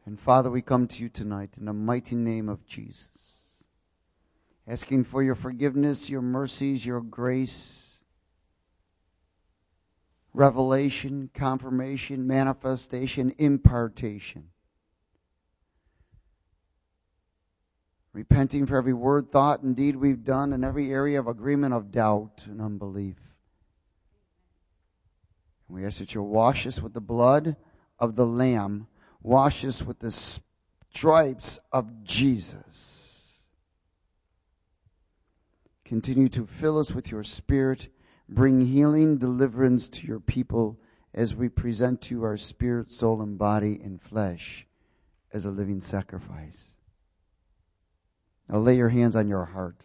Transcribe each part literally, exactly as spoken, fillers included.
And Father, we come to you tonight in the mighty name of Jesus, asking for your forgiveness, your mercies, your grace, revelation, confirmation, manifestation, impartation. Repenting for every word, thought, and deed we've done in every area of agreement of doubt and unbelief. And we ask that you'll wash us with the blood of the Lamb. Wash us with the stripes of Jesus. Continue to fill us with your Spirit. Bring healing, deliverance to your people as we present to you our spirit, soul, and body and flesh as a living sacrifice. Now lay your hands on your heart.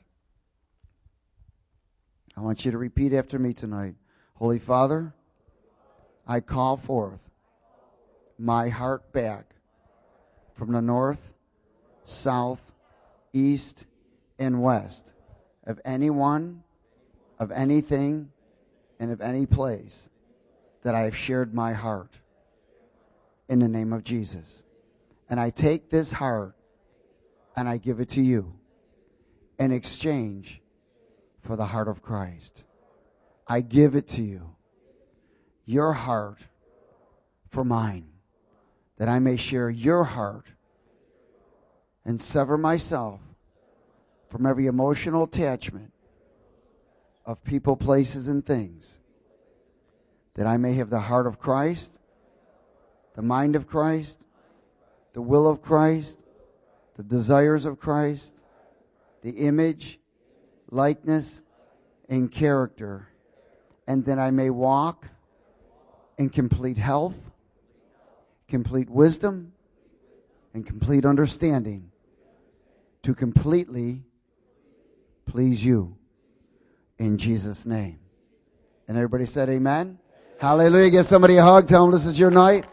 I want you to repeat after me tonight. Holy Father, I call forth my heart back from the north, south, east, and west of anyone, of anything, and of any place that I have shared my heart in the name of Jesus. And I take this heart and I give it to you in exchange for the heart of Christ. I give it to you, your heart for mine, that I may share your heart and sever myself from every emotional attachment of people, places, and things, that I may have the heart of Christ, the mind of Christ, the will of Christ, the desires of Christ, the image, likeness, and character, and that I may walk in complete health, complete wisdom, and complete understanding to completely please you in Jesus' name. And everybody said amen. Hallelujah. Give somebody a hug. Tell them this is your night.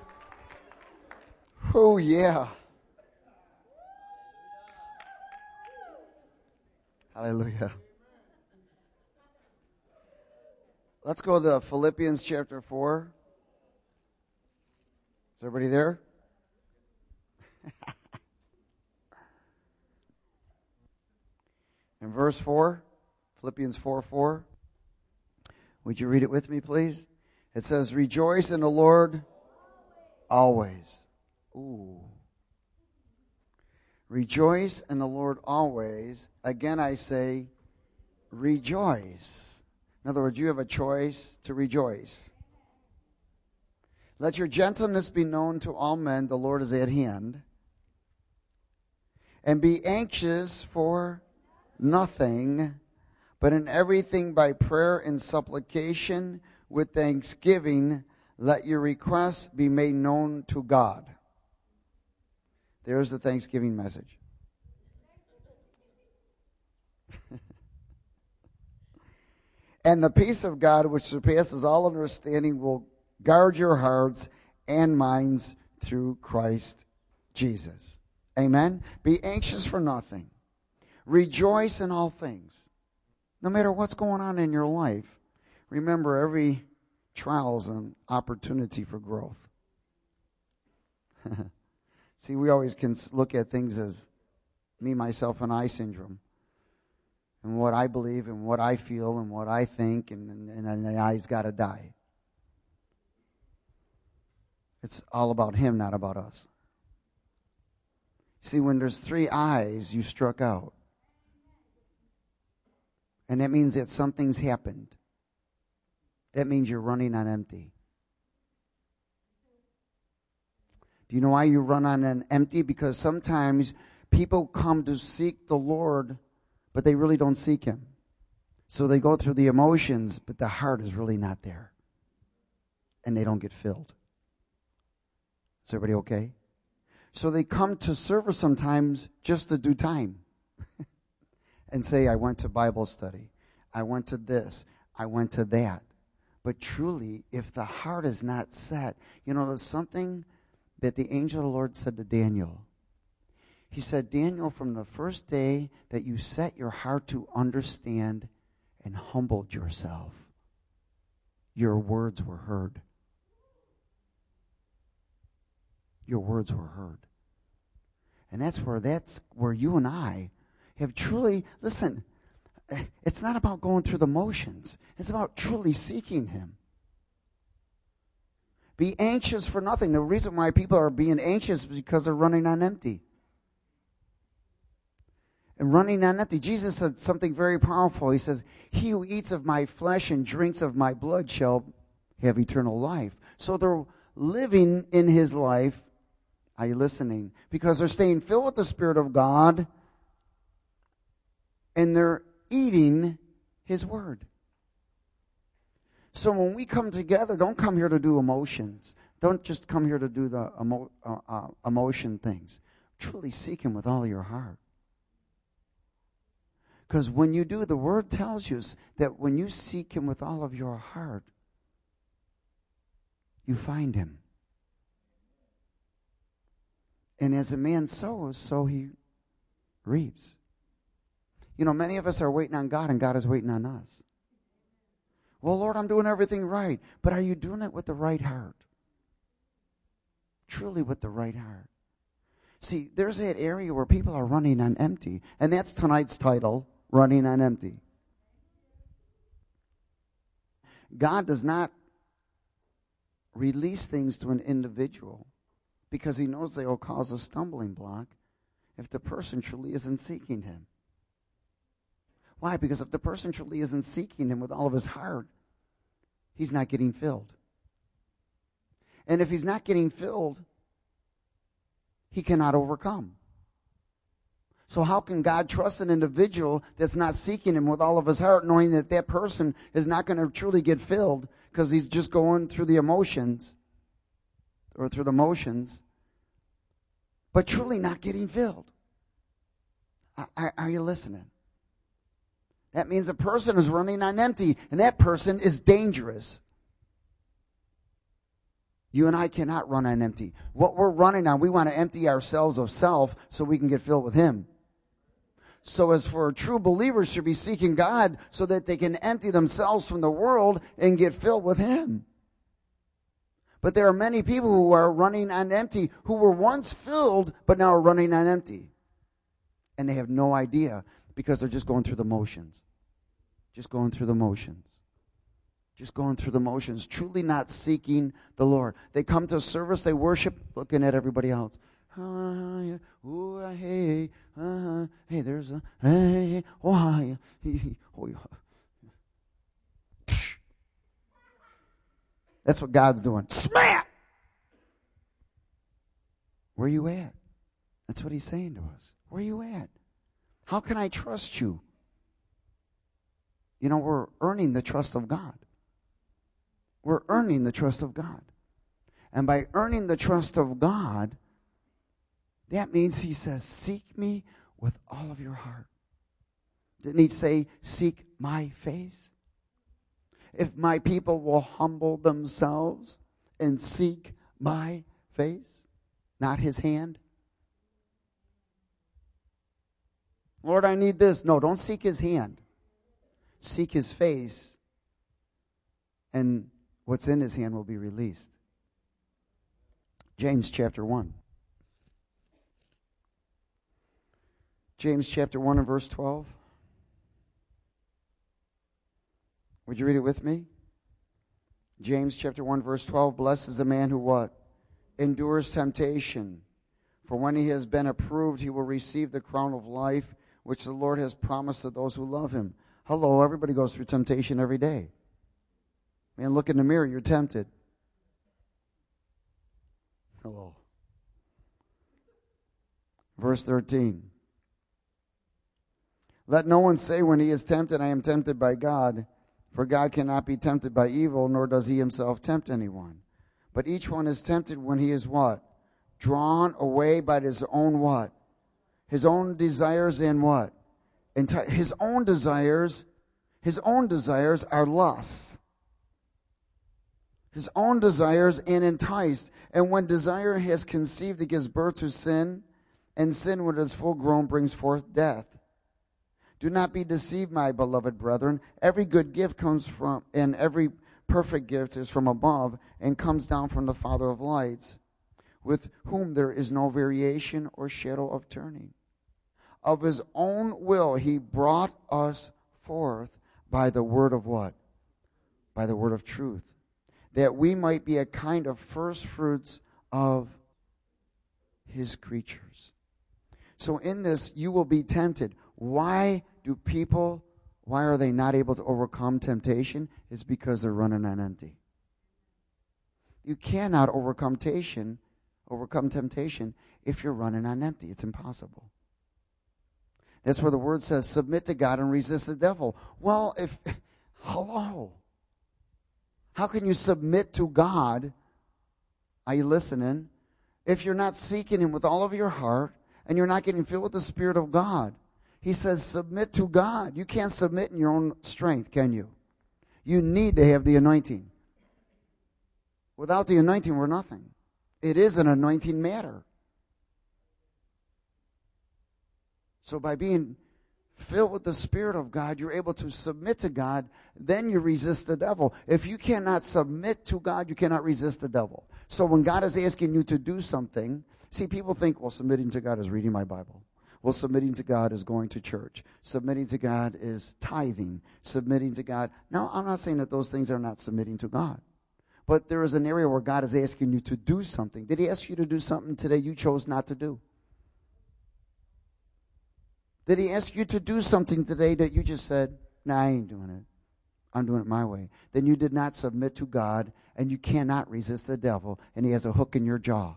Oh, yeah. Hallelujah. Let's go to Philippians chapter four. Is everybody there? In verse four, Philippians four four. Would you read it with me, please? It says, rejoice in the Lord always. Ooh. Rejoice in the Lord always. Again, I say, rejoice. In other words, you have a choice to rejoice. Let your gentleness be known to all men. The Lord is at hand. And be anxious for nothing, but in everything by prayer and supplication with thanksgiving, let your requests be made known to God. There's the Thanksgiving message. And the peace of God, which surpasses all understanding, will guard your hearts and minds through Christ Jesus. Amen? Be anxious for nothing. Rejoice in all things. No matter what's going on in your life, remember every trial is an opportunity for growth. See, we always can look at things as me, myself, and I syndrome. And what I believe and what I feel and what I think, and, and, and the I's got to die. It's all about him, not about us. See, when there's three I's, you struck out. And that means that something's happened. That means you're running on empty. Do you know why you run on an empty? Because sometimes people come to seek the Lord, but they really don't seek him. So they go through the emotions, but the heart is really not there. And they don't get filled. Is everybody okay? So they come to service sometimes just to do time. And say, I went to Bible study. I went to this. I went to that. But truly, if the heart is not set, you know, there's something that the angel of the Lord said to Daniel. He said, Daniel, from the first day that you set your heart to understand and humbled yourself, your words were heard. Your words were heard. And that's where that's where you and I have truly, listen, it's not about going through the motions. It's about truly seeking him. Be anxious for nothing. The reason why people are being anxious is because they're running on empty. And running on empty. Jesus said something very powerful. He says, he who eats of my flesh and drinks of my blood shall have eternal life. So they're living in his life. Are you listening? Because they're staying filled with the Spirit of God. And they're eating his word. So when we come together, don't come here to do emotions. Don't just come here to do the emo, uh, uh, emotion things. Truly seek him with all your heart. Because when you do, the word tells you that when you seek him with all of your heart, you find him. And as a man sows, so he reaps. You know, many of us are waiting on God, and God is waiting on us. Well, Lord, I'm doing everything right. But are you doing it with the right heart? Truly with the right heart. See, there's that area where people are running on empty. And that's tonight's title, Running on Empty. God does not release things to an individual because he knows they will cause a stumbling block if the person truly isn't seeking him. Why? Because if the person truly isn't seeking him with all of his heart, he's not getting filled. And if he's not getting filled, he cannot overcome. So how can God trust an individual that's not seeking him with all of his heart, knowing that that person is not going to truly get filled because he's just going through the emotions or through the motions, but truly not getting filled? Are, are you listening? That means a person is running on empty, and that person is dangerous. You and I cannot run on empty. What we're running on, we want to empty ourselves of self so we can get filled with him. So as for true believers should be seeking God so that they can empty themselves from the world and get filled with him. But there are many people who are running on empty, who were once filled, but now are running on empty. And they have no idea because they're just going through the motions. Just going through the motions. Just going through the motions, truly not seeking the Lord. They come to service, they worship, looking at everybody else. Ah, yeah, ooh, ah, hey, uh, hey, there's a, hey, oh, ah, yeah, oh, yeah. That's what God's doing. Smack! Where are you at? That's what he's saying to us. Where are you at? How can I trust you? You know, we're earning the trust of God. We're earning the trust of God. And by earning the trust of God, that means he says, seek me with all of your heart. Didn't he say, seek my face? If my people will humble themselves and seek my face, not his hand. Lord, I need this. No, don't seek his hand. Seek his face, and what's in his hand will be released. James chapter one. James chapter one and verse twelve. Would you read it with me? James chapter one verse twelve. Blessed is the man who what? Endures temptation. For when he has been approved, he will receive the crown of life, which the Lord has promised to those who love him. Hello, everybody goes through temptation every day. Man, look in the mirror, you're tempted. Hello. Verse thirteen. Let no one say when he is tempted, I am tempted by God. For God cannot be tempted by evil, nor does he himself tempt anyone. But each one is tempted when he is what? Drawn away by his own what? His own desires and what? Enti- his own desires, his own desires are lusts. His own desires and enticed. And when desire has conceived, it gives birth to sin. And sin, when it is full grown, brings forth death. Do not be deceived, my beloved brethren. Every good gift comes from, and every perfect gift is from above, and comes down from the Father of lights, with whom there is no variation or shadow of turning. Of his own will he brought us forth by the word of what? By the word of truth, that we might be a kind of first fruits of his creatures. So in this, you will be tempted. Why do people, why are they not able to overcome temptation? It's because they're running on empty. You cannot overcome temptation, overcome temptation if you're running on empty. It's impossible. That's where the word says, submit to God and resist the devil. Well, if, hello. How can you submit to God? Are you listening? If you're not seeking him with all of your heart and you're not getting filled with the Spirit of God. He says, submit to God. You can't submit in your own strength, can you? You need to have the anointing. Without the anointing, we're nothing. It is an anointing matter. So by being filled with the Spirit of God, you're able to submit to God, then you resist the devil. If you cannot submit to God, you cannot resist the devil. So when God is asking you to do something, see, people think, well, submitting to God is reading my Bible. Well, submitting to God is going to church. Submitting to God is tithing. Submitting to God. Now, I'm not saying that those things are not submitting to God. But there is an area where God is asking you to do something. Did he ask you to do something today you chose not to do? Did he ask you to do something today that you just said, nah, I ain't doing it. I'm doing it my way. Then you did not submit to God, and you cannot resist the devil, and he has a hook in your jaw.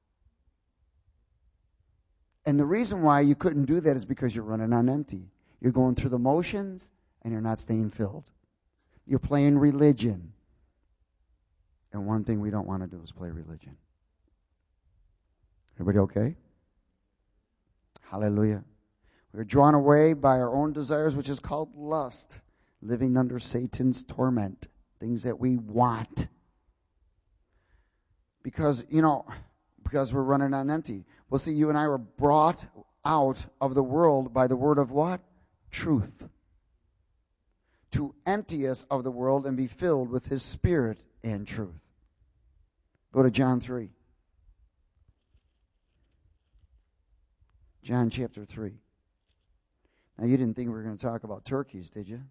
And the reason why you couldn't do that is because you're running on empty. You're going through the motions, and you're not staying filled. You're playing religion. And one thing we don't want to do is play religion. Everybody okay? Hallelujah. We're drawn away by our own desires, which is called lust, living under Satan's torment, things that we want. Because, you know, because we're running on empty. Well, see, you and I were brought out of the world by the word of what? Truth. To empty us of the world and be filled with his Spirit and truth. Go to John three. John chapter three. Now, you didn't think we were going to talk about turkeys, did you?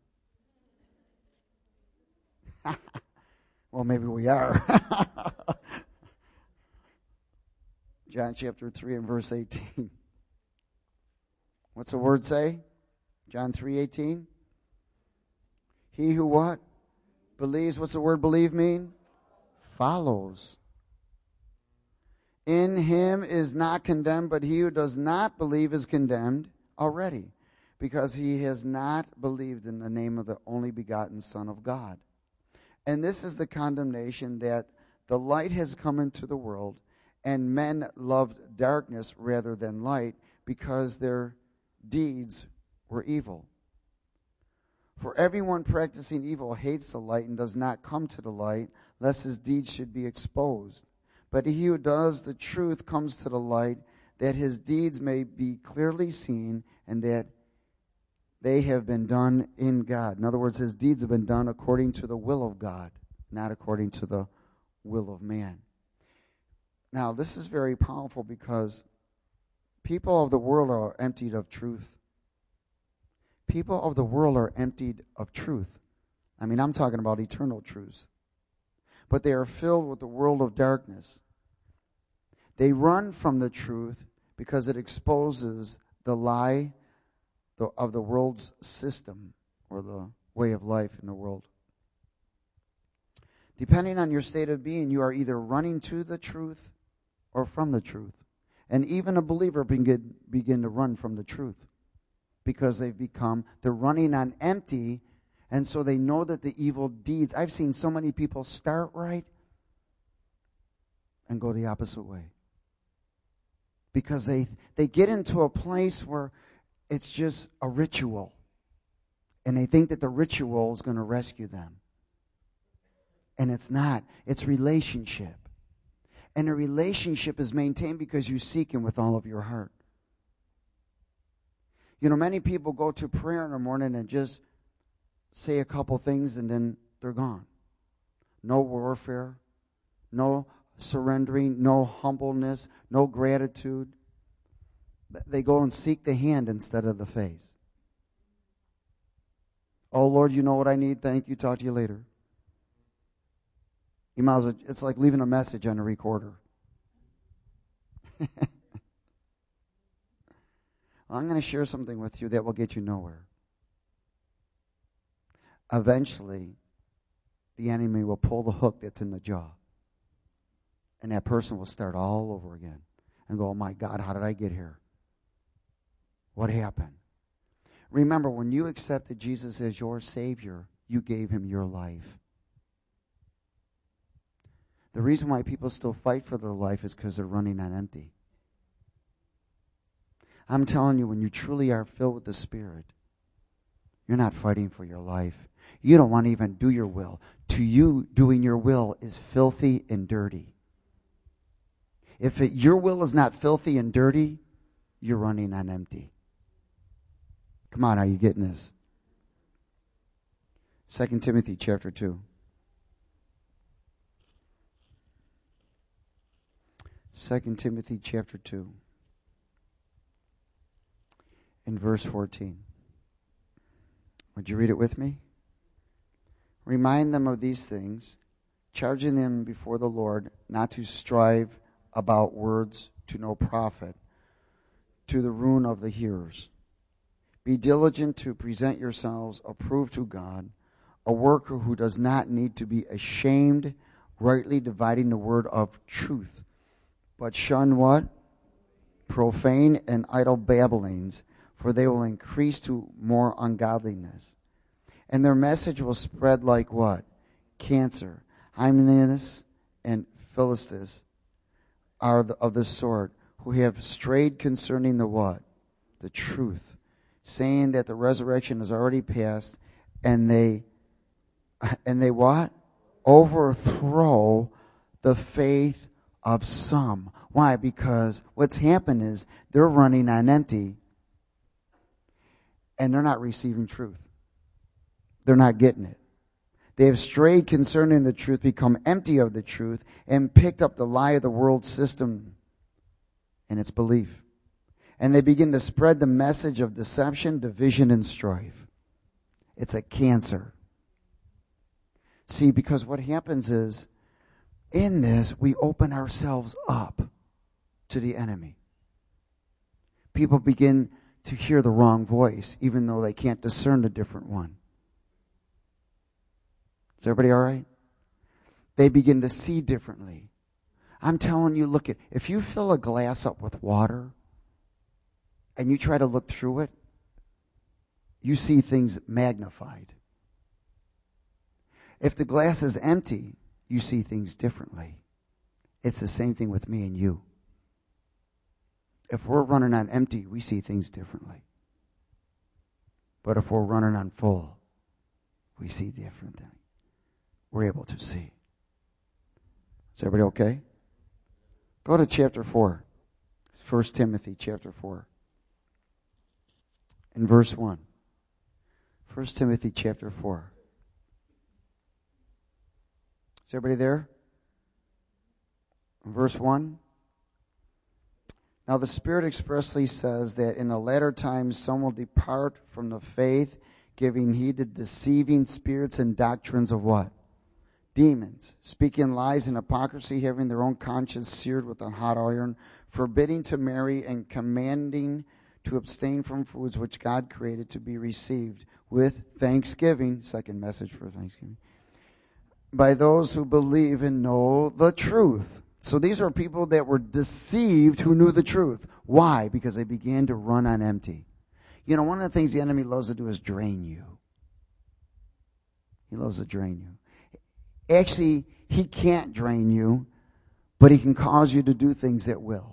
Well, maybe we are. John chapter three and verse eighteen. What's the word say? John three eighteen. He who what? Believes. What's the word believe mean? Follows. In him is not condemned, but he who does not believe is condemned already, because he has not believed in the name of the only begotten Son of God. And this is the condemnation, that the light has come into the world, and men loved darkness rather than light, because their deeds were evil. For everyone practicing evil hates the light and does not come to the light, lest his deeds should be exposed. But he who does the truth comes to the light, that his deeds may be clearly seen, and that they have been done in God. In other words, his deeds have been done according to the will of God, not according to the will of man. Now, this is very powerful, because people of the world are emptied of truth. People of the world are emptied of truth. I mean, I'm talking about eternal truths. But they are filled with the world of darkness. They run from the truth because it exposes the lie of the world's system, or the way of life in the world. Depending on your state of being, you are either running to the truth or from the truth. And even a believer begin, begin to run from the truth, because they've become, they're running on empty, and so they know that the evil deeds, I've seen so many people start right and go the opposite way. Because they, they get into a place where it's just a ritual, and they think that the ritual is going to rescue them. And it's not. It's relationship. And a relationship is maintained because you seek him with all of your heart. You know, many people go to prayer in the morning and just say a couple things and then they're gone. No warfare, no surrendering, no humbleness, no gratitude. They go and seek the hand instead of the face. Oh, Lord, you know what I need. Thank you. Talk to you later. You might as well, it's like leaving a message on a recorder. I'm going to share something with you that will get you nowhere. Eventually, the enemy will pull the hook that's in the jaw. And that person will start all over again and go, oh my God, how did I get here? What happened? Remember, when you accepted Jesus as your Savior, you gave him your life. The reason why people still fight for their life is because they're running on empty. I'm telling you, when you truly are filled with the Spirit, you're not fighting for your life. You don't want to even do your will. To you, doing your will is filthy and dirty. If it, your will is not filthy and dirty, you're running on empty. Come on, are you getting this? Second Timothy chapter two. Second Timothy chapter two. In verse fourteen. Would you read it with me? Remind them of these things, charging them before the Lord not to strive about words to no profit, to the ruin of the hearers. Be diligent to present yourselves approved to God, a worker who does not need to be ashamed, rightly dividing the word of truth. But shun what? Profane and idle babblings, for they will increase to more ungodliness. And their message will spread like what? Cancer. Hymenaeus and Philistus are the, of this sort, who have strayed concerning the what? The truth, saying that the resurrection is already past, and they, and they what? Overthrow the faith of some. Why? Because what's happened is they're running on empty, and they're not receiving truth. They're not getting it. They have strayed concerning the truth, become empty of the truth, and picked up the lie of the world system and its belief. And they begin to spread the message of deception, division, and strife. It's a cancer. See, because what happens is, in this, we open ourselves up to the enemy. People begin to hear the wrong voice, even though they can't discern the different one. Is everybody all right? They begin to see differently. I'm telling you, look at, if you fill a glass up with water and you try to look through it, you see things magnified. If the glass is empty, you see things differently. It's the same thing with me and you. If we're running on empty, we see things differently. But if we're running on full, we see different things. We're able to see. Is everybody okay? Go to chapter four. First Timothy chapter four. In verse one. First Timothy chapter four. Is everybody there? Verse one. Now the Spirit expressly says that in the latter times some will depart from the faith, giving heed to deceiving spirits and doctrines of what? Demons, speaking lies and hypocrisy, having their own conscience seared with a hot iron, forbidding to marry and commanding to abstain from foods which God created to be received with thanksgiving. Second message for Thanksgiving. By those who believe and know the truth. So these are people that were deceived who knew the truth. Why? Because they began to run on empty. You know, one of the things the enemy loves to do is drain you. He loves to drain you. Actually, he can't drain you, but he can cause you to do things that will.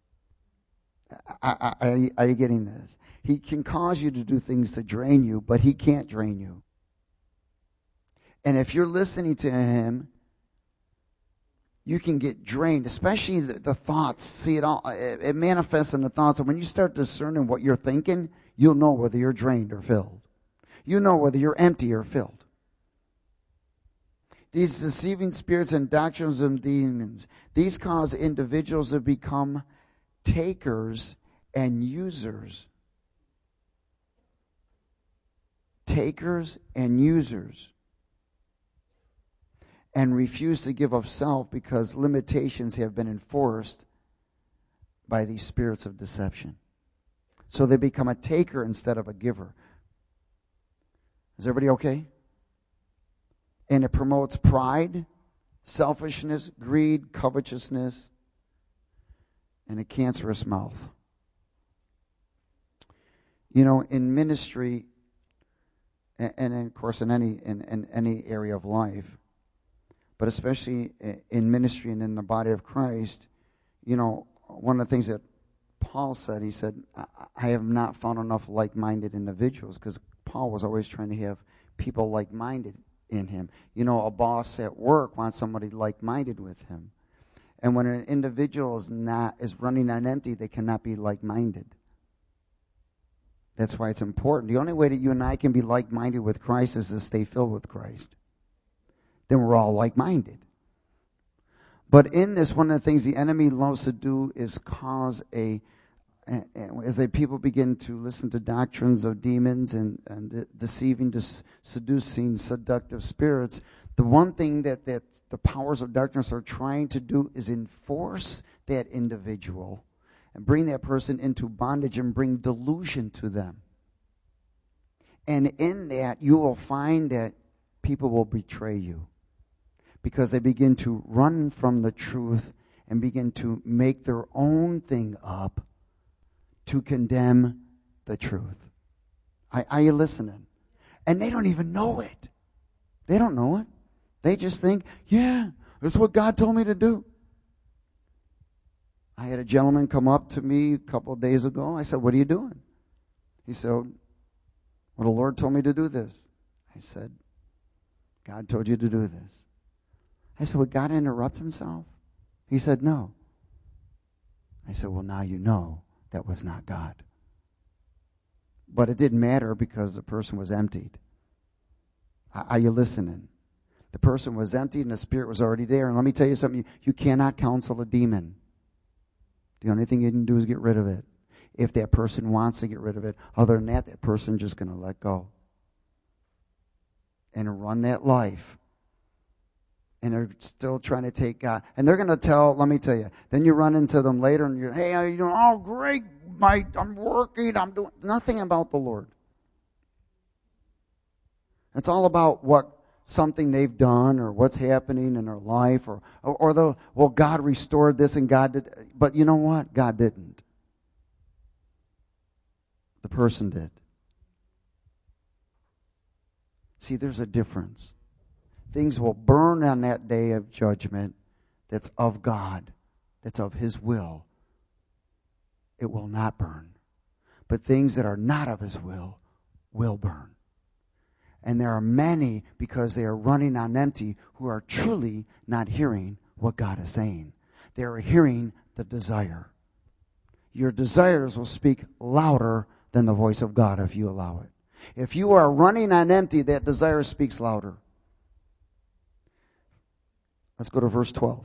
I, I, I, are you getting this? He can cause you to do things to drain you, but he can't drain you. And if you're listening to him, you can get drained, especially the, the thoughts. See, it all it, it manifests in the thoughts. And when you start discerning what you're thinking, you'll know whether you're drained or filled. You know whether you're empty or filled. These deceiving spirits and doctrines of demons, these cause individuals to become takers and users. Takers and users. And refuse to give of self because limitations have been enforced by these spirits of deception. So they become a taker instead of a giver. Is everybody okay? And it promotes pride, selfishness, greed, covetousness, and a cancerous mouth. You know, in ministry, and, and of course in any in, in any area of life, but especially in ministry and in the body of Christ, you know, one of the things that Paul said, he said, I have not found enough like-minded individuals, because Paul was always trying to have people like-minded in him. You know, a boss at work wants somebody like-minded with him. And when an individual is not is running on empty, they cannot be like-minded. That's why it's important. The only way that you and I can be like-minded with Christ is to stay filled with Christ. Then we're all like-minded. But in this, one of the things the enemy loves to do is cause a, as the people begin to listen to doctrines of demons and, and deceiving, dis, seducing, seductive spirits, the one thing that, that the powers of darkness are trying to do is enforce that individual and bring that person into bondage and bring delusion to them. And in that, you will find that people will betray you, because they begin to run from the truth and begin to make their own thing up to condemn the truth. Are, are you listening? And they don't even know it. They don't know it. They just think, yeah, that's what God told me to do. I had a gentleman come up to me a couple of days ago. I said, what are you doing? He said, well, the Lord told me to do this. I said, God told you to do this. I said, would God interrupt himself? He said, no. I said, well, now you know that was not God. But it didn't matter because the person was emptied. Are you listening? The person was emptied and the spirit was already there. And let me tell you something. You, you cannot counsel a demon. The only thing you can do is get rid of it. If that person wants to get rid of it. Other than that, that person's just going to let go. And run that life. And they're still trying to take God. And they're going to tell, let me tell you, then you run into them later and you're, hey, how you doing? Oh, great, Mike, I'm working, I'm doing nothing about the Lord. It's all about what something they've done or what's happening in their life, or or, or the, well, God restored this and God did. But you know what? God didn't. The person did. See, there's a difference. Things will burn on that day of judgment that's of God, that's of His will. It will not burn. But things that are not of His will will burn. And there are many, because they are running on empty, who are truly not hearing what God is saying. They are hearing the desire. Your desires will speak louder than the voice of God if you allow it. If you are running on empty, that desire speaks louder. Let's go to verse twelve.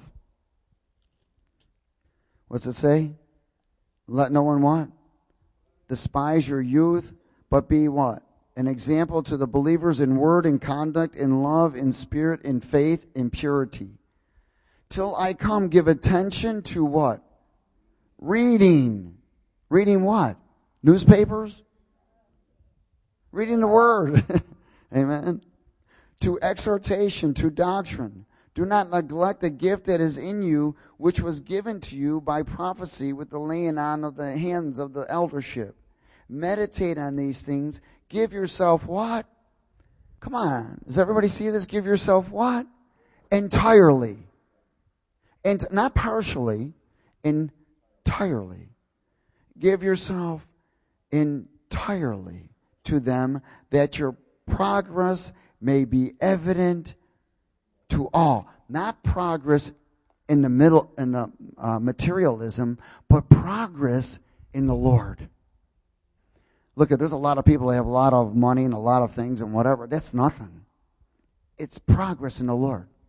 What's it say? Let no one what? Despise your youth, but be what? An example to the believers in word, in conduct, in love, in spirit, in faith, in purity. Till I come, give attention to what? Reading. Reading what? Newspapers? Reading the word. Amen. To exhortation, to doctrine. Do not neglect the gift that is in you, which was given to you by prophecy with the laying on of the hands of the eldership. Meditate on these things. Give yourself what? Come on. Does everybody see this? Give yourself what? Entirely. And not partially, entirely. Give yourself entirely to them, that your progress may be evident to all. Not progress in the middle, in the uh, materialism, but progress in the Lord. Look, there's a lot of people that have a lot of money and a lot of things and whatever. That's nothing. It's progress in the Lord.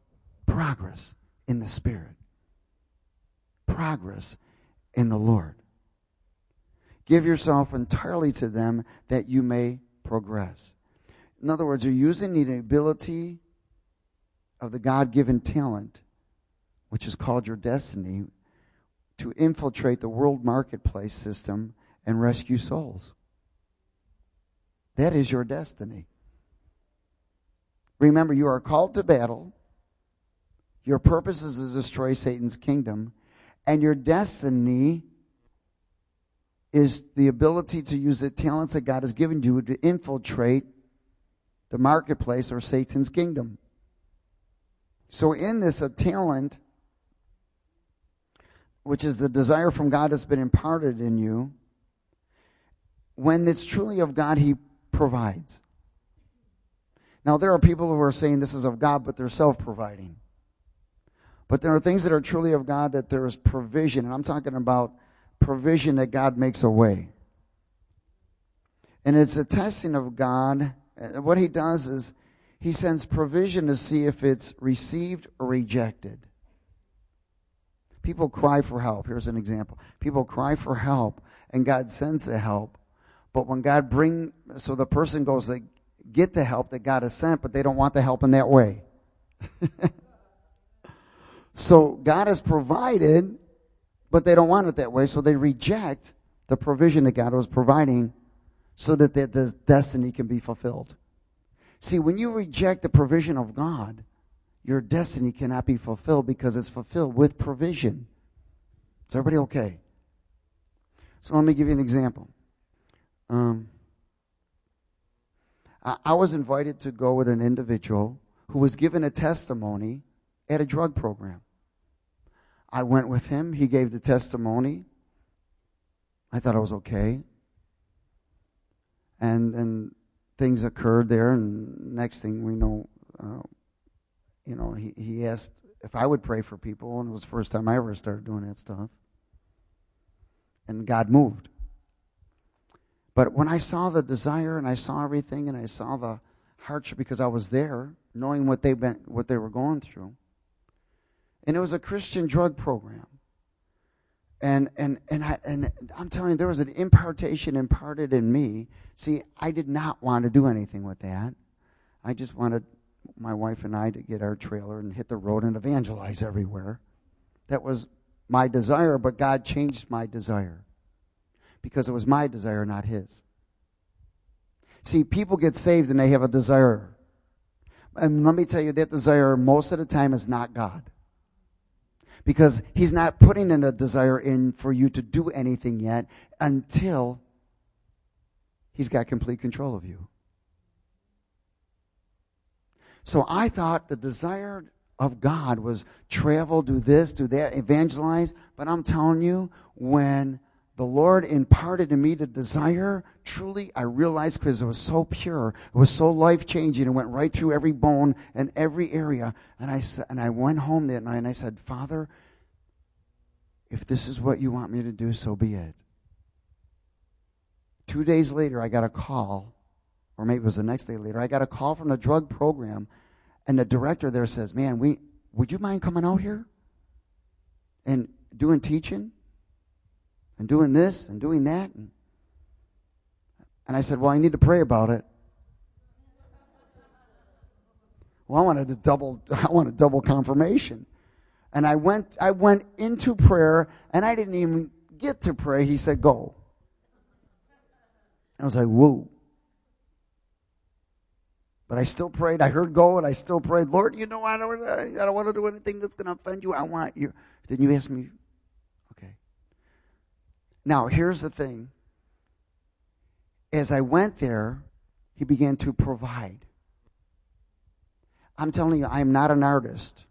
Progress in the Spirit. Progress in the Lord. Give yourself entirely to them that you may progress. In other words, you're using the ability of the God-given talent, which is called your destiny, to infiltrate the world marketplace system and rescue souls. That is your destiny. Remember, you are called to battle. Your purpose is to destroy Satan's kingdom. And your destiny is the ability to use the talents that God has given you to infiltrate the marketplace or Satan's kingdom. So in this, a talent, which is the desire from God that's been imparted in you, when it's truly of God, He provides. Now, there are people who are saying this is of God, but they're self-providing. But there are things that are truly of God, that there is provision. And I'm talking about provision that God makes a way. And it's a testing of God. What He does is He sends provision to see if it's received or rejected. People cry for help. Here's an example. People cry for help, and God sends the help. But when God bring, so the person goes to get the help that God has sent, but they don't want the help in that way. So God has provided, but they don't want it that way, so they reject the provision that God was providing so that the, the destiny can be fulfilled. See, when you reject the provision of God, your destiny cannot be fulfilled because it's fulfilled with provision. Is everybody okay? So let me give you an example. Um, I, I was invited to go with an individual who was given a testimony at a drug program. I went with him. He gave the testimony. I thought it was okay. And and things occurred there, and next thing we know, uh, you know, he, he asked if I would pray for people, and it was the first time I ever started doing that stuff. And God moved. But when I saw the desire, and I saw everything, and I saw the hardship, because I was there, knowing what they been, what they were going through, and it was a Christian drug program, and and and I and I'm telling you, there was an impartation imparted in me. See, I did not want to do anything with that. I just wanted my wife and I to get our trailer and hit the road and evangelize everywhere. That was my desire, but God changed my desire because it was my desire, not His. See, people get saved and they have a desire. And let me tell you, that desire most of the time is not God. Because He's not putting in a desire in for you to do anything yet until He's got complete control of you. So I thought the desire of God was travel, do this, do that, evangelize. But I'm telling you, when the Lord imparted in me the desire, truly I realized, because it was so pure, it was so life-changing, it went right through every bone and every area. And I said, and I went home that night and I said, Father, if this is what you want me to do, so be it. Two days later, I got a call, or maybe it was the next day later, I got a call from the drug program, and the director there says, man, we would you mind coming out here and doing teaching and doing this and doing that? And, and I said, well, I need to pray about it. Well, I wanted to double, I wanted double confirmation. And I went, I went into prayer, and I didn't even get to pray. He said, go. I was like, whoa. But I still prayed. I heard go, and I still prayed, Lord, you know, I don't, I don't want to do anything that's going to offend you. I want you. Then you asked me, okay. Now, here's the thing. As I went there, He began to provide. I'm telling you, I'm not an artist.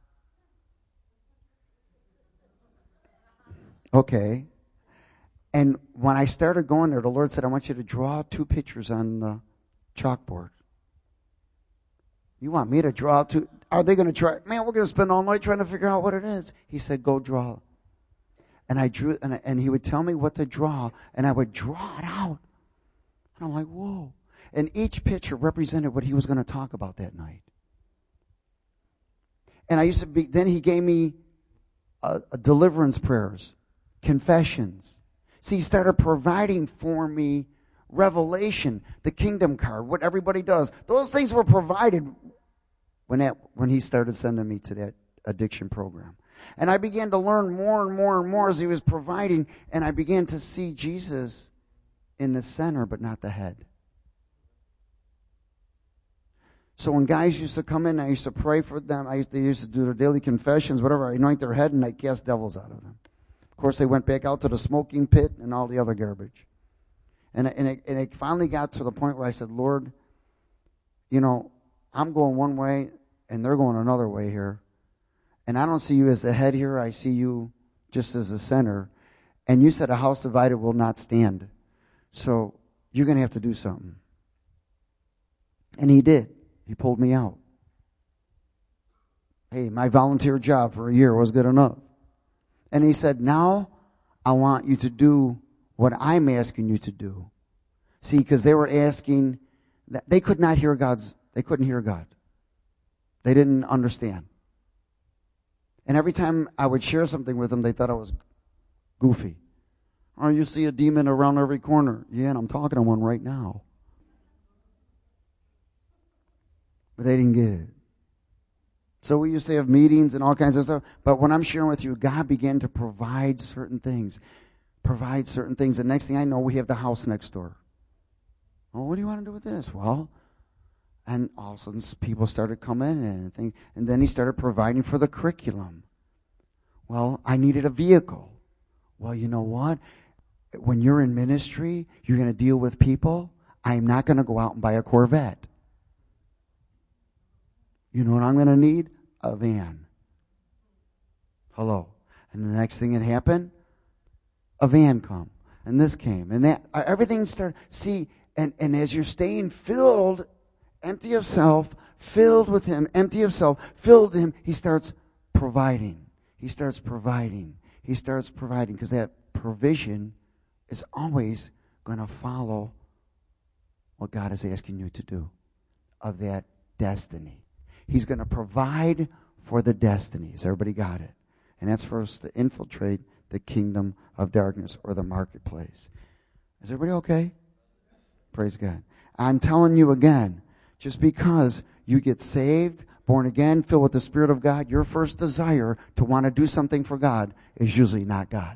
Okay. And when I started going there, the Lord said, I want you to draw two pictures on the chalkboard. You want me to draw two? Are they going to try? Man, we're going to spend all night trying to figure out what it is. He said, go draw. And I drew, and, I, and he would tell me what to draw, and I would draw it out. And I'm like, whoa. And each picture represented what he was going to talk about that night. And I used to be, then he gave me a, a deliverance prayers, confessions. See, he started providing for me revelation, the kingdom card, what everybody does. Those things were provided when that, when he started sending me to that addiction program. And I began to learn more and more and more as he was providing, and I began to see Jesus in the center, but not the head. So when guys used to come in, I used to pray for them. I used, they used to do their daily confessions, whatever. I anoint their head, and I cast devils out of them. Of course, they went back out to the smoking pit and all the other garbage. And, and, it, and it finally got to the point where I said, Lord, you know, I'm going one way, and they're going another way here. And I don't see you as the head here. I see you just as the center. And you said a house divided will not stand. So you're going to have to do something. And he did. He pulled me out. Hey, my volunteer job for a year was good enough. And he said, now I want you to do what I'm asking you to do. See, because they were asking, that they could not hear God's, they couldn't hear God. They didn't understand. And every time I would share something with them, they thought I was goofy. Or you see a demon around every corner. Yeah, and I'm talking to one right now. But they didn't get it. So we used to have meetings and all kinds of stuff. But when I'm sharing with you, God began to provide certain things. Provide certain things. The next thing I know, we have the house next door. Well, what do you want to do with this? Well, and all of a sudden people started coming in and thing, and then he started providing for the curriculum. Well, I needed a vehicle. Well, you know what? When you're in ministry, you're going to deal with people. I am not going to go out and buy a Corvette. You know what I'm going to need? A van. Hello. And the next thing that happened, a van come. And this came. And that everything started. See, and, and as you're staying filled, empty of self, filled with him, empty of self, filled him, he starts providing. He starts providing. He starts providing because that provision is always going to follow what God is asking you to do of that destiny. He's going to provide for the destinies. Everybody got it? And that's for us to infiltrate the kingdom of darkness or the marketplace. Is everybody okay? Praise God. I'm telling you again, just because you get saved, born again, filled with the Spirit of God, your first desire to want to do something for God is usually not God.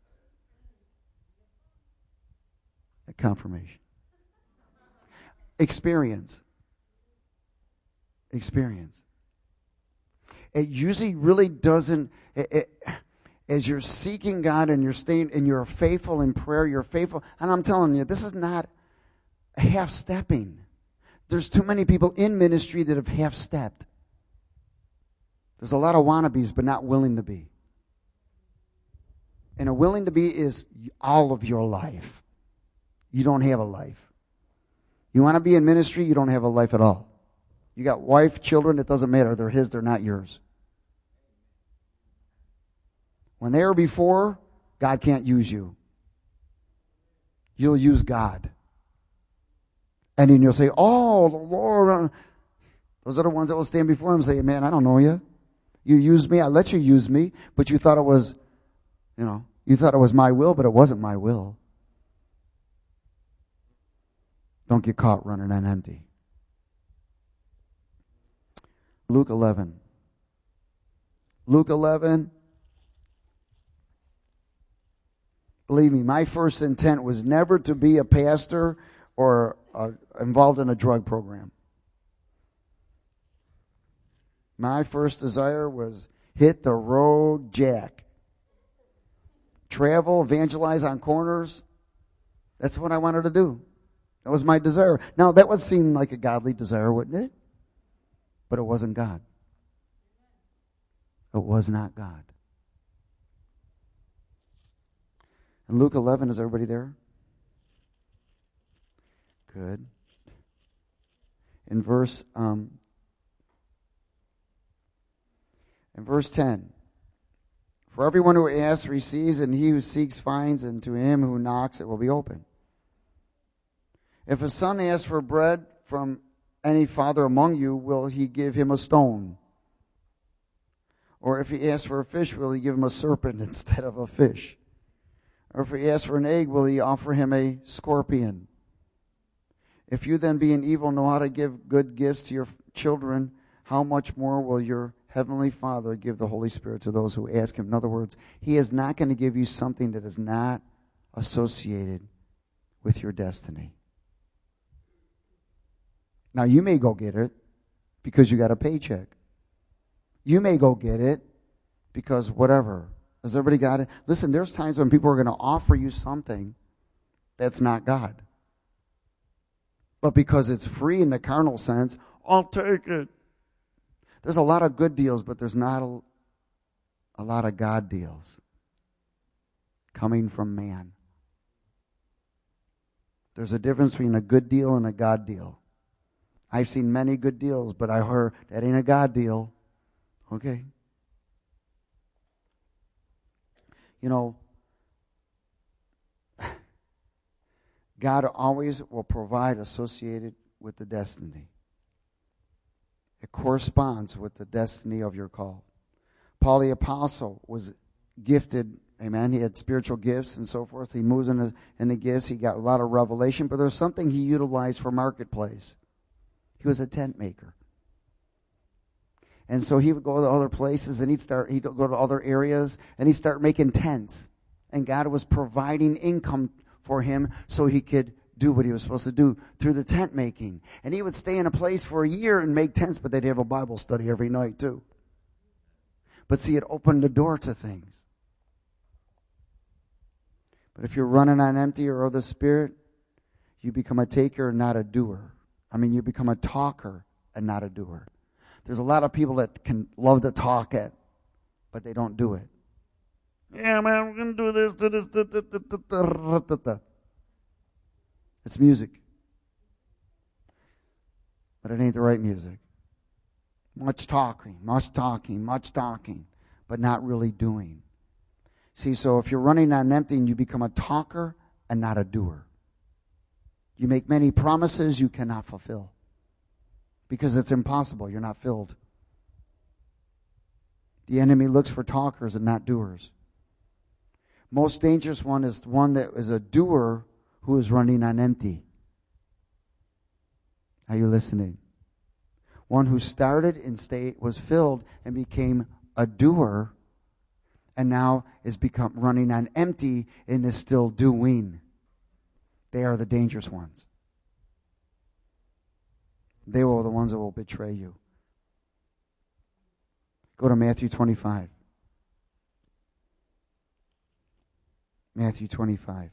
A confirmation. Experience. Experience. It usually really doesn't, it, it, as you're seeking God and you're staying and you're faithful in prayer, you're faithful, and I'm telling you, this is not half-stepping. There's too many people in ministry that have half-stepped. There's a lot of wannabes, but not willing to be. And a willing to be is all of your life. You don't have a life. You want to be in ministry, you don't have a life at all. You got wife, children, it doesn't matter. They're his, they're not yours. When they were before, God can't use you. You'll use God. And then you'll say, oh, the Lord. Those are the ones that will stand before him and say, man, I don't know you. You used me, I let you use me, but you thought it was, you know, you thought it was my will, but it wasn't my will. Don't get caught running on empty. Luke eleven. Luke eleven. Believe me, my first intent was never to be a pastor or uh, involved in a drug program. My first desire was hit the road, Jack. Travel, evangelize on corners. That's what I wanted to do. That was my desire. Now, that would seem like a godly desire, wouldn't it? But it wasn't God. It was not God. In Luke eleven, is everybody there? Good. In verse um, in verse ten, for everyone who asks receives, and he who seeks finds, and to him who knocks it will be open. If a son asks for bread from any father among you, will he give him a stone? Or if he asks for a fish, will he give him a serpent instead of a fish? Or if he asks for an egg, will he offer him a scorpion? If you then, being evil, know how to give good gifts to your children, how much more will your Heavenly Father give the Holy Spirit to those who ask him? In other words, he is not going to give you something that is not associated with your destiny. Now, you may go get it because you got a paycheck. You may go get it because whatever. Has everybody got it? Listen, there's times when people are going to offer you something that's not God. But because it's free in the carnal sense, I'll take it. There's a lot of good deals, but there's not a, a lot of God deals coming from man. There's a difference between a good deal and a God deal. I've seen many good deals, but I heard that ain't a God deal. Okay? You know, God always will provide associated with the destiny. It corresponds with the destiny of your call. Paul the Apostle was gifted, amen. He had spiritual gifts and so forth. He moves in the, in the gifts. He got a lot of revelation, but there's something he utilized for marketplace. He was a tent maker. And so he would go to other places and he'd start, he'd go to other areas and he'd start making tents. And God was providing income for him so he could do what he was supposed to do through the tent making. And he would stay in a place for a year and make tents, but they'd have a Bible study every night too. But see, it opened the door to things. But if you're running on empty or of the Spirit, you become a taker and not a doer. I mean, you become a talker and not a doer. There's a lot of people that can love to talk it, but they don't do it. Yeah, man, we're going to do this, do this, da, da, da, da, da, da. It's music. But it ain't the right music. Much talking, much talking, much talking, but not really doing. See, so if you're running on empty and you become a talker and not a doer. You make many promises you cannot fulfill. Because it's impossible. You're not filled. The enemy looks for talkers and not doers. Most dangerous one is one that is a doer who is running on empty. Are you listening? One who started in state, was filled, and became a doer, and now is become running on empty and is still doing. They are the dangerous ones. They are the ones that will betray you. Go to Matthew twenty-five. Matthew twenty-five.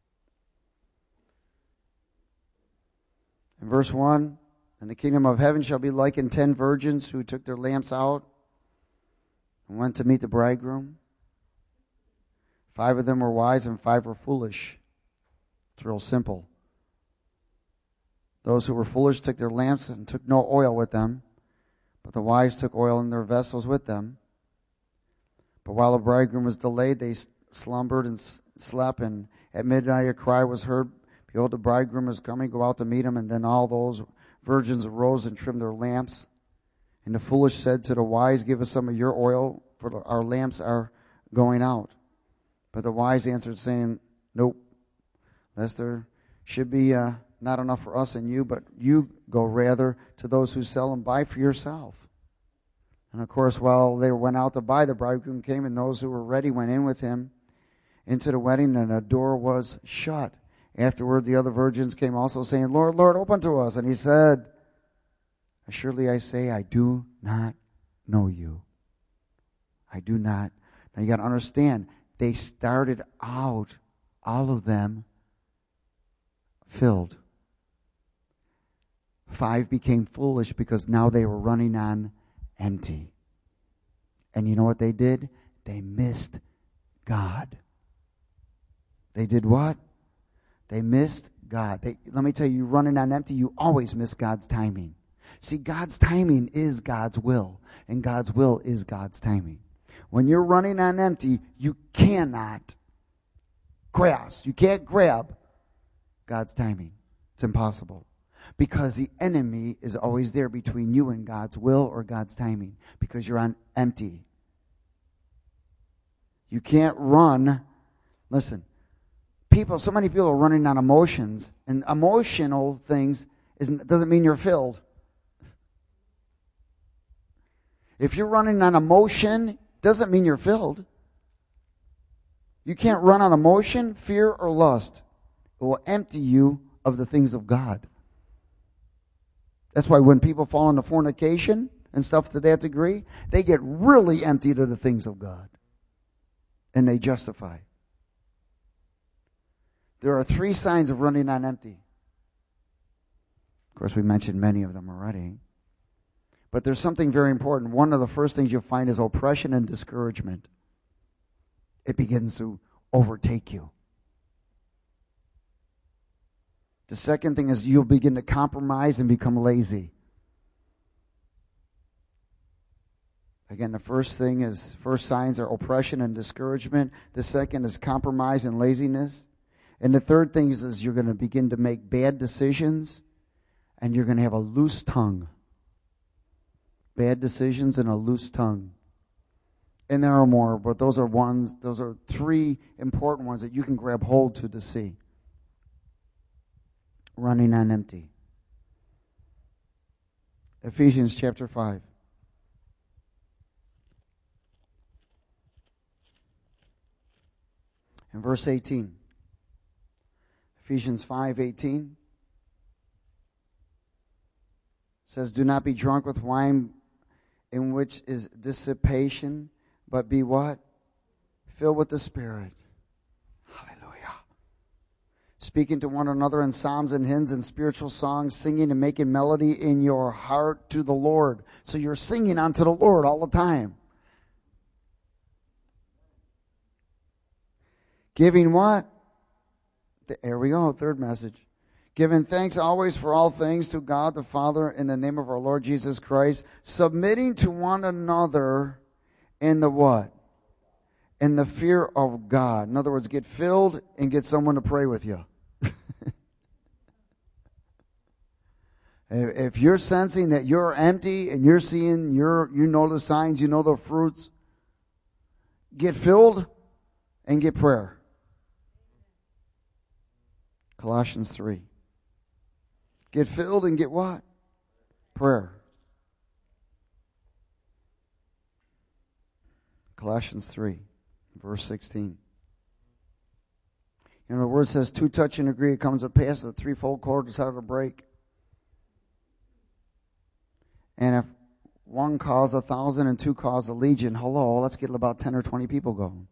In verse one, and the kingdom of heaven shall be likened ten virgins who took their lamps out and went to meet the bridegroom. Five of them were wise and five were foolish. It's real simple. Those who were foolish took their lamps and took no oil with them, but the wise took oil in their vessels with them. But while the bridegroom was delayed, they slumbered and slept, and at midnight a cry was heard, behold, the bridegroom is coming, go out to meet him. And then all those virgins arose and trimmed their lamps. And the foolish said to the wise, give us some of your oil, for our lamps are going out. But the wise answered, saying, nope, lest there should be uh, not enough for us and you, but you go rather to those who sell and buy for yourself. And of course, while they went out to buy, the bridegroom came, and those who were ready went in with him into the wedding, and the door was shut. Afterward, the other virgins came also, saying, Lord, Lord, open to us. And he said, surely I say, I do not know you. I do not. Now you got to understand, they started out, all of them, filled. Five became foolish because now they were running on empty. And you know what they did? They missed God. They did what? They missed God. They, let me tell you, running on empty, you always miss God's timing. See, God's timing is God's will, and God's will is God's timing. When you're running on empty, you cannot grasp, you can't grab God's timing. It's impossible. Because the enemy is always there between you and God's will or God's timing. Because you're on empty. You can't run. Listen, people, so many people are running on emotions, and emotional things isn't, doesn't mean you're filled. If you're running on emotion, doesn't mean you're filled. You can't run on emotion, fear, or lust. It will empty you of the things of God. That's why when people fall into fornication and stuff to that degree, they get really emptied of the things of God. And they justify. There are three signs of running on empty. Of course, we mentioned many of them already. But there's something very important. One of the first things you'll find is oppression and discouragement. It begins to overtake you. The second thing is you'll begin to compromise and become lazy. Again, the first thing is, first signs are oppression and discouragement. The second is compromise and laziness. And the third thing is, is you're going to begin to make bad decisions and you're going to have a loose tongue. Bad decisions and a loose tongue. And there are more, but those are ones, those are three important ones that you can grab hold to to see. Running on empty. Ephesians chapter five. And verse eighteen. Ephesians five eighteen says, do not be drunk with wine in which is dissipation, but be what? Filled with the Spirit. Hallelujah. Speaking to one another in psalms and hymns and spiritual songs, singing and making melody in your heart to the Lord. So you're singing unto the Lord all the time. Giving what? There we go, third message. Giving thanks always for all things to God the Father in the name of our Lord Jesus Christ, submitting to one another in the what? In the fear of God. In other words, get filled and get someone to pray with you. If you're sensing that you're empty and you're seeing, you're, you know the signs, you know the fruits, get filled and get prayer. Colossians three. Get filled and get what? Prayer. Colossians three, verse sixteen. You know, the word says, two touch and agree, it comes to pass, the threefold cord is hard to break. And if one calls a thousand and two calls a legion, hello, let's get about ten or twenty people going.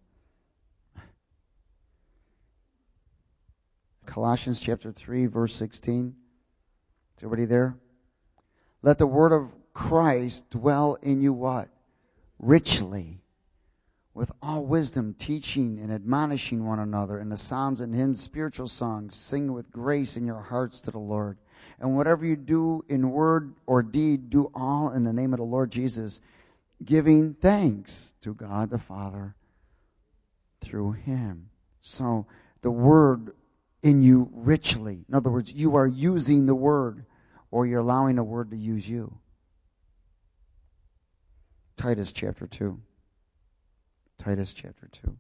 Colossians chapter three, verse sixteen. Is everybody there? Let the word of Christ dwell in you what? Richly. With all wisdom, teaching and admonishing one another in the psalms and hymns, spiritual songs, sing with grace in your hearts to the Lord. And whatever you do in word or deed, do all in the name of the Lord Jesus, giving thanks to God the Father through Him. So the word in you richly. In other words, you are using the word, or you're allowing the word to use you. Titus chapter two. Titus chapter two.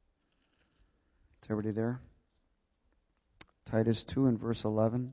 Is everybody there? Titus two and verse eleven.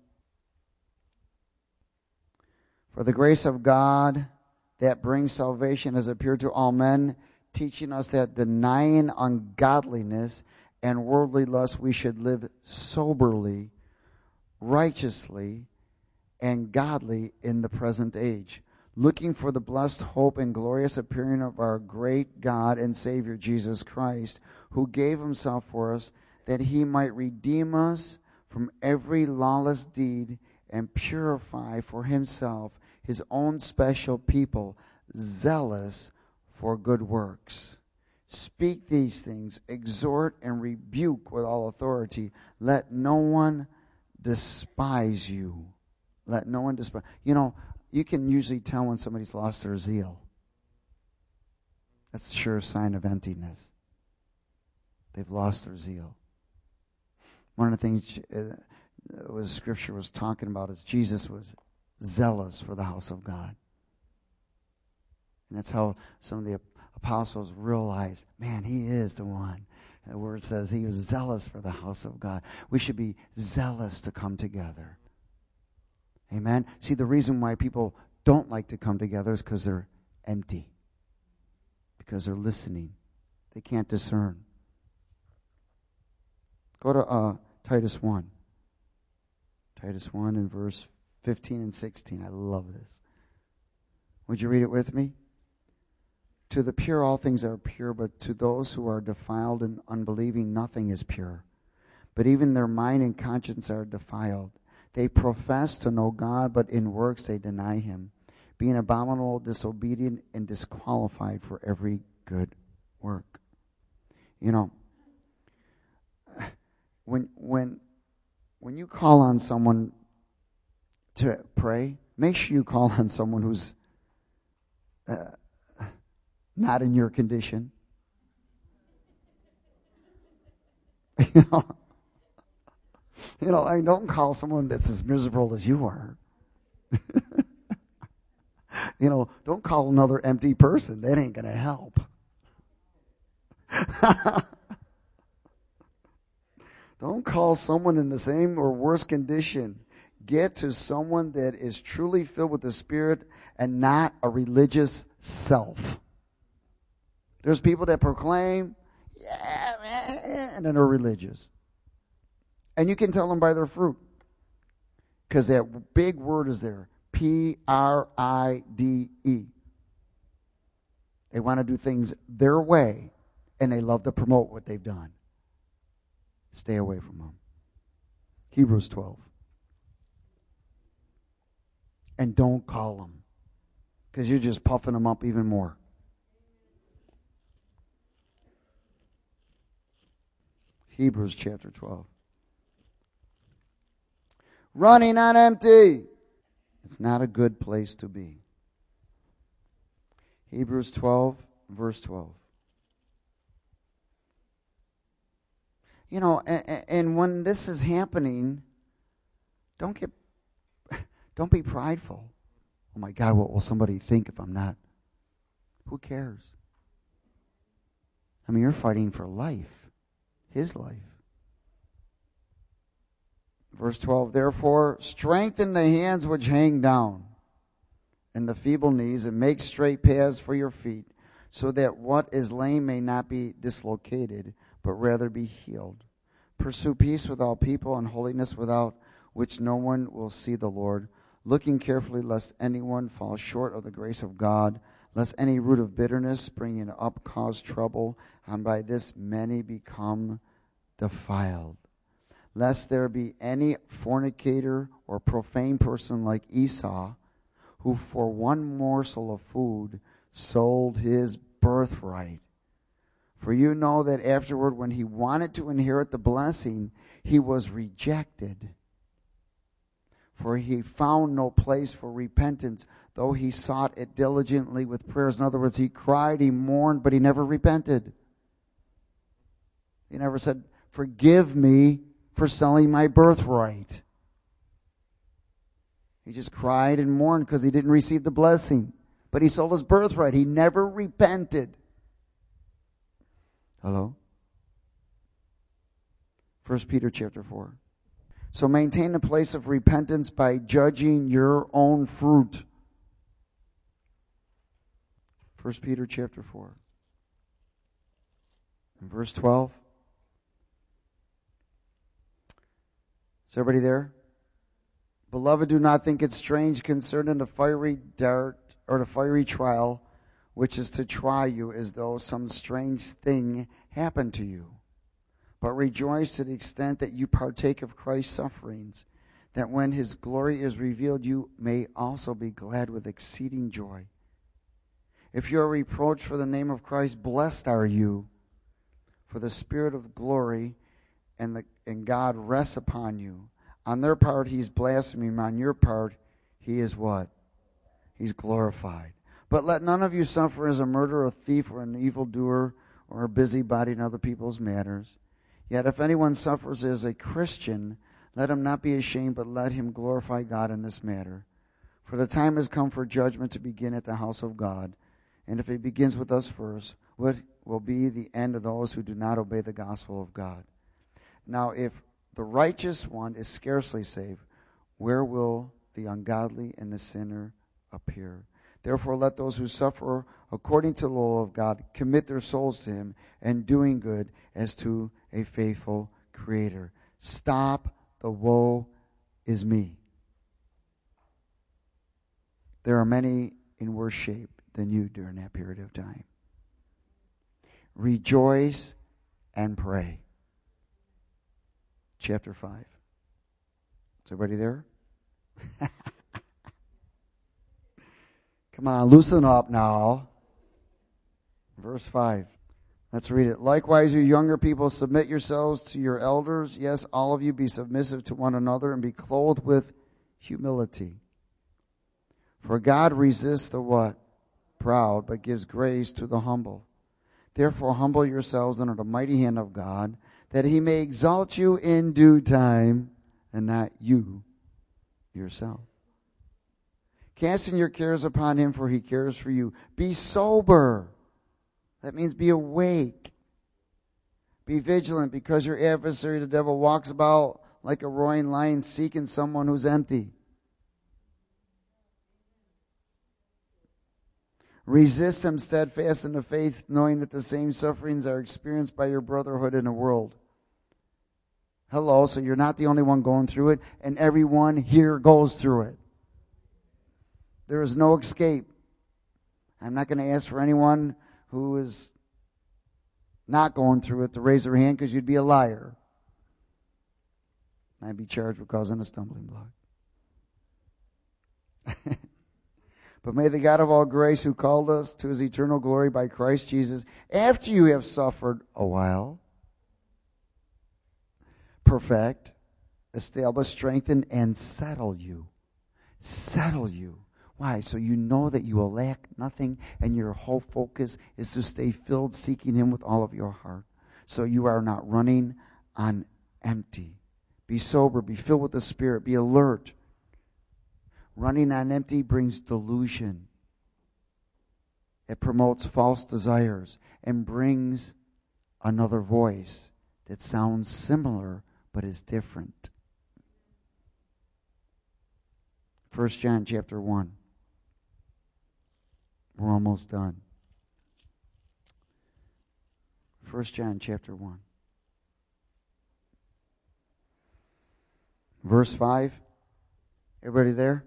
For the grace of God that brings salvation has appeared to all men, teaching us that denying ungodliness and worldly lust, we should live soberly, righteously, and godly in the present age, looking for the blessed hope and glorious appearing of our great God and Savior Jesus Christ, who gave Himself for us, that He might redeem us from every lawless deed and purify for Himself His own special people, zealous for good works. Speak these things, exhort and rebuke with all authority. Let no one despise you. Let no one despise. You know, you can usually tell when somebody's lost their zeal. That's a sure sign of emptiness. They've lost their zeal. One of the things uh, was Scripture was talking about is Jesus was zealous for the house of God. And that's how some of the apostles realized, man, he is the one. The word says he was zealous for the house of God. We should be zealous to come together. Amen? See, the reason why people don't like to come together is because they're empty. Because they're listening. They can't discern. Go to uh, Titus one. Titus one and verse fifteen and sixteen. I love this. Would you read it with me? To the pure all things are pure, but to those who are defiled and unbelieving nothing is pure. But even their mind and conscience are defiled. They profess to know God, but in works they deny him, being abominable, disobedient, and disqualified for every good work. You know, when when when you call on someone to pray, make sure you call on someone who's uh, not in your condition. You know, you know, I don't call someone that's as miserable as you are. You know, don't call another empty person. That ain't going to help. Don't call someone in the same or worse condition. Get to someone that is truly filled with the Spirit and not a religious self. There's people that proclaim, yeah, and then they're religious. And you can tell them by their fruit. Because that big word is there. P R I D E. They want to do things their way, and they love to promote what they've done. Stay away from them. Hebrews twelve. And don't call them, because you're just puffing them up even more. Hebrews chapter twelve. Running on empty. It's not a good place to be. Hebrews twelve, verse twelve. You know, and, and when this is happening, don't get, don't be prideful. Oh my God, what will somebody think if I'm not? Who cares? I mean, you're fighting for life, his life. Verse twelve, therefore, strengthen the hands which hang down, and the feeble knees, and make straight paths for your feet, so that what is lame may not be dislocated, but rather be healed. Pursue peace with all people, and holiness, without which no one will see the Lord, looking carefully lest anyone fall short of the grace of God, lest any root of bitterness springing up cause trouble, and by this many become defiled. Lest there be any fornicator or profane person like Esau, who for one morsel of food sold his birthright. For you know that afterward, when he wanted to inherit the blessing, he was rejected. For he found no place for repentance, though he sought it diligently with prayers. In other words, he cried, he mourned, but he never repented. He never said, forgive me for selling my birthright. He just cried and mourned because he didn't receive the blessing. But he sold his birthright. He never repented. Hello? First Peter chapter four. So maintain a place of repentance by judging your own fruit. First Peter chapter four. And verse twelve. Is everybody there? Beloved, do not think it strange concerning the fiery dart or the fiery trial, which is to try you as though some strange thing happened to you. But rejoice to the extent that you partake of Christ's sufferings, that when his glory is revealed, you may also be glad with exceeding joy. If you are reproached for the name of Christ, blessed are you, for the Spirit of glory and the and God rests upon you. On their part, he's blaspheming. On your part, he is what? He's glorified. But let none of you suffer as a murderer, a thief, or an evildoer, or a busybody in other people's matters. Yet if anyone suffers as a Christian, let him not be ashamed, but let him glorify God in this matter. For the time has come for judgment to begin at the house of God. And if it begins with us first, what will be the end of those who do not obey the gospel of God? Now, if the righteous one is scarcely saved, where will the ungodly and the sinner appear? Therefore, let those who suffer according to the law of God commit their souls to him, and doing good as to a faithful Creator. Stop the woe is me. There are many in worse shape than you during that period of time. Rejoice and pray. Chapter five. Is everybody there? Come on, loosen up now. Verse five. Let's read it. Likewise, you younger people, submit yourselves to your elders. Yes, all of you be submissive to one another and be clothed with humility. For God resists the what? Proud, but gives grace to the humble. Therefore, humble yourselves under the mighty hand of God, that he may exalt you in due time, and not you yourself. Casting your cares upon him, for he cares for you. Be sober. That means be awake. Be vigilant, because your adversary, the devil, walks about like a roaring lion, seeking someone who's empty. Resist him steadfast in the faith, knowing that the same sufferings are experienced by your brotherhood in the world. Hello, so you're not the only one going through it, and everyone here goes through it. There is no escape. I'm not going to ask for anyone who is not going through it to raise their hand, because you'd be a liar. I'd be charged with causing a stumbling block. But may the God of all grace, who called us to his eternal glory by Christ Jesus, after you have suffered a while, perfect, establish, strengthen, and settle you. Settle you. Why? So you know that you will lack nothing, and your whole focus is to stay filled, seeking him with all of your heart. So you are not running on empty. Be sober, be filled with the Spirit, be alert. Running on empty brings delusion. It promotes false desires and brings another voice that sounds similar but is different. First John chapter one. We're almost done. First John chapter one. Verse five. Everybody there?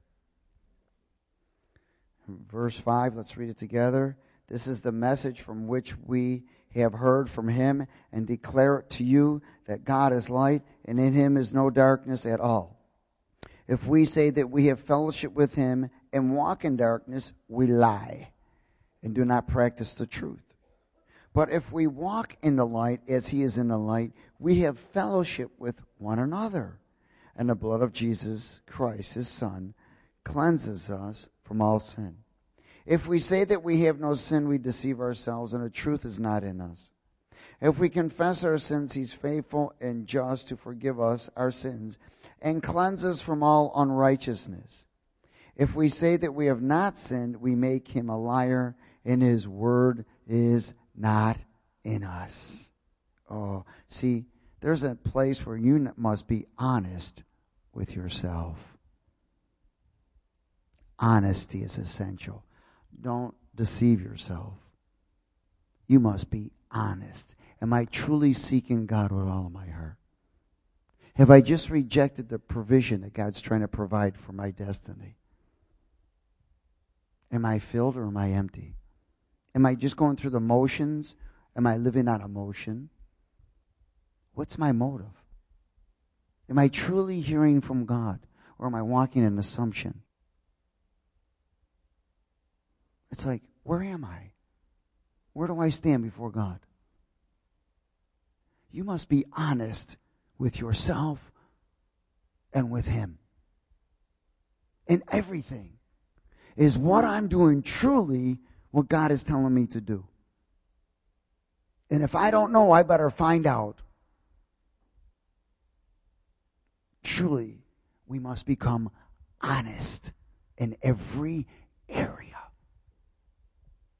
Verse five, let's read it together. This is the message from which we have heard from him and declare it to you, that God is light, and in him is no darkness at all. If we say that we have fellowship with him and walk in darkness, we lie and do not practice the truth. But if we walk in the light as he is in the light, we have fellowship with one another. And the blood of Jesus Christ, his Son, cleanses us from all sin. If we say that we have no sin, we deceive ourselves, and the truth is not in us. If we confess our sins, he's faithful and just to forgive us our sins and cleanse us from all unrighteousness. If we say that we have not sinned, we make him a liar, and his word is not in us. Oh, see, there's a place where you must be honest with yourself. Honesty is essential. Don't deceive yourself. You must be honest. Am I truly seeking God with all of my heart? Have I just rejected the provision that God's trying to provide for my destiny? Am I filled or am I empty? Am I just going through the motions? Am I living on emotion? What's my motive? Am I truly hearing from God, or am I walking in assumption? It's like, where am I? Where do I stand before God? You must be honest with yourself and with him. In everything. Is what I'm doing truly what God is telling me to do? And if I don't know, I better find out. Truly, we must become honest in every area.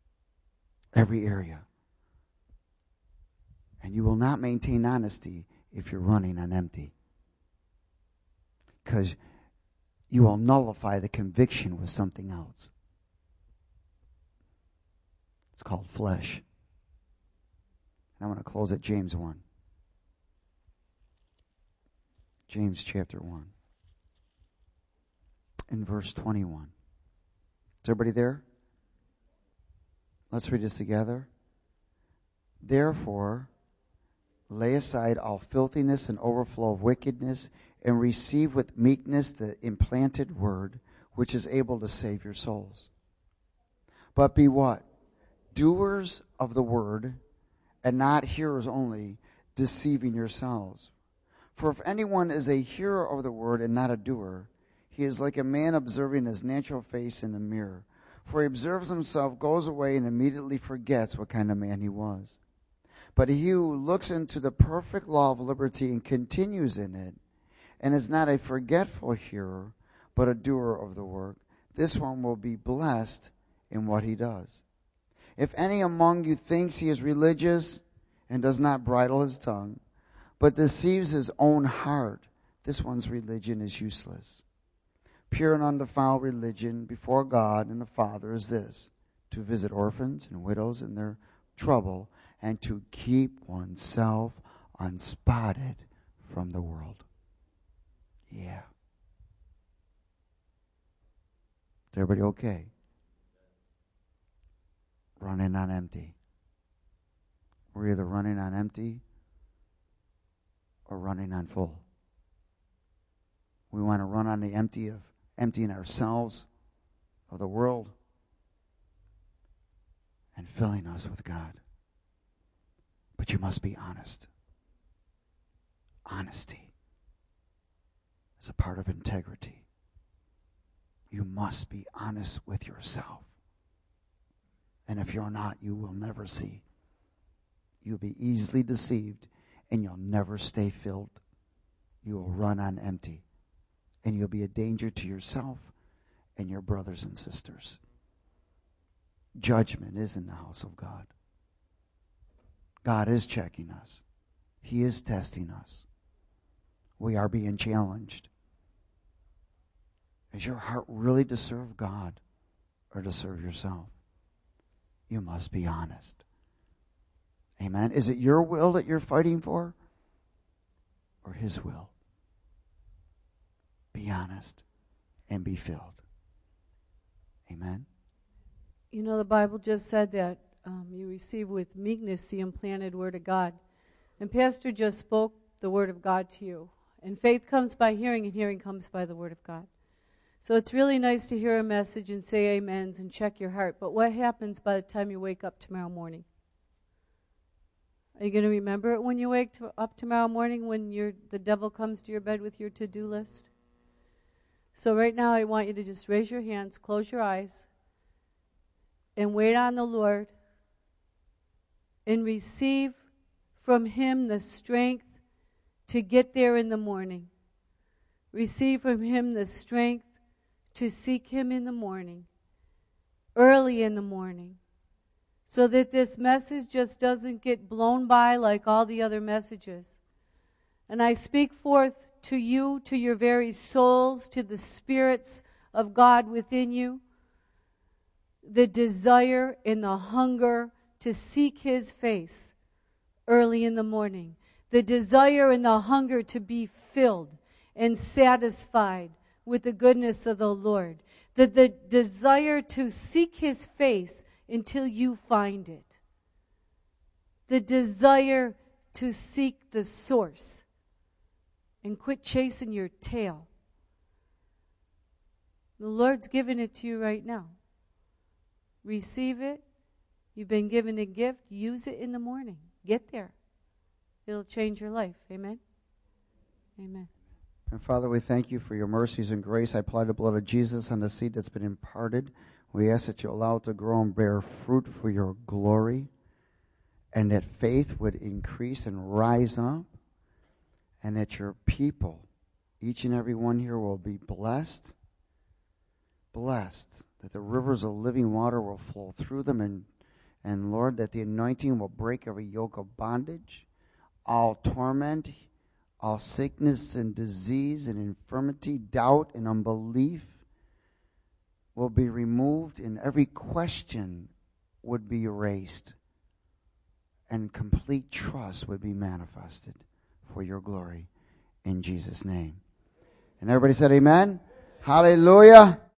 Every area. And you will not maintain honesty if you're running on empty. Because you will nullify the conviction with something else. It's called flesh. And I want to close at James one. James chapter one. In verse twenty-one. Is everybody there? Let's read this together. Therefore, lay aside all filthiness and overflow of wickedness, and receive with meekness the implanted word, which is able to save your souls. But be what? Doers of the word, and not hearers only, deceiving yourselves. For if anyone is a hearer of the word and not a doer, he is like a man observing his natural face in a mirror. For he observes himself, goes away, and immediately forgets what kind of man he was. But he who looks into the perfect law of liberty and continues in it, and is not a forgetful hearer, but a doer of the work, this one will be blessed in what he does. If any among you thinks he is religious and does not bridle his tongue, but deceives his own heart, this one's religion is useless. Pure and undefiled religion before God and the Father is this, to visit orphans and widows in their trouble, and to keep oneself unspotted from the world. Yeah. Is everybody okay? Running on empty. We're either running on empty or running on full. We want to run on the empty of emptying ourselves of the world and filling us with God. But you must be honest. Honesty is a part of integrity. You must be honest with yourself. And if you're not, you will never see. You'll be easily deceived, and you'll never stay filled. You will run on empty, and you'll be a danger to yourself and your brothers and sisters. Judgment is in the house of God. God is checking us. He is testing us. We are being challenged. Is your heart really to serve God or to serve yourself? You must be honest. Amen. Is it your will that you're fighting for or His will? Be honest and be filled. Amen. You know, the Bible just said that um, you receive with meekness the implanted word of God. And Pastor just spoke the word of God to you. And faith comes by hearing, and hearing comes by the word of God. So it's really nice to hear a message and say amens and check your heart. But what happens by the time you wake up tomorrow morning? Are you going to remember it when you wake to, up tomorrow morning when you're, the devil comes to your bed with your to-do list? So right now I want you to just raise your hands, close your eyes, and wait on the Lord and receive from Him the strength to get there in the morning. Receive from Him the strength to seek Him in the morning, early in the morning, so that this message just doesn't get blown by like all the other messages. And I speak forth to you, to your very souls, to the spirits of God within you, the desire and the hunger to seek His face early in the morning, the desire and the hunger to be filled and satisfied with the goodness of the Lord, the, the desire to seek His face until you find it, the desire to seek the source and quit chasing your tail. The Lord's giving it to you right now. Receive it. You've been given a gift. Use it in the morning. Get there. It'll change your life. Amen? Amen. And Father, we thank You for Your mercies and grace. I apply the blood of Jesus on the seed that's been imparted. We ask that You allow it to grow and bear fruit for Your glory, and that faith would increase and rise up, and that Your people, each and every one here, will be blessed, blessed, that the rivers of living water will flow through them, and, And Lord, that the anointing will break every yoke of bondage, all torment, all sickness and disease and infirmity, doubt and unbelief will be removed, and every question would be erased, and complete trust would be manifested for your glory in Jesus' name. And everybody said amen. Hallelujah.